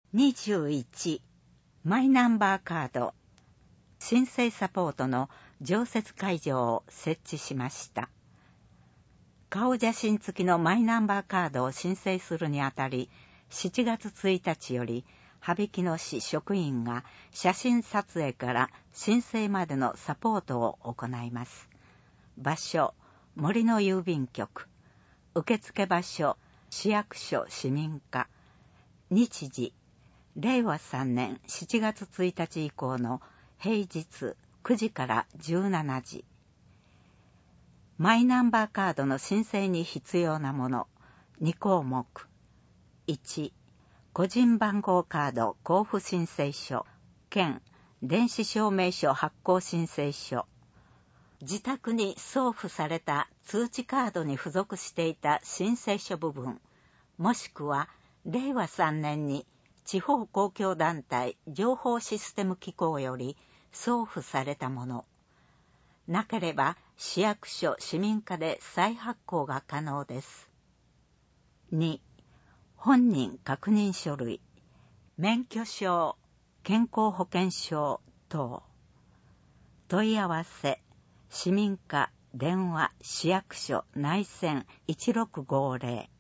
21、マイナンバーカード申請サポートの常設会場を設置しました。顔写真付きのマイナンバーカードを申請するにあたり、7月1日より、羽曳野市職員が写真撮影から申請までのサポートを行います。場所、森の郵便局。受付場所、市役所市民課。日時、令和3年7月1日以降の平日9時から17時。マイナンバーカードの申請に必要なもの2項目。1、個人番号カード交付申請書兼電子証明書発行申請書。自宅に送付された通知カードに付属していた申請書部分、もしくは令和3年に地方公共団体情報システム機構より送付されたもの。なければ市役所市民課で再発行が可能です。2、本人確認書類、免許証、健康保険証等。問い合わせ、市民課電話市役所内線1650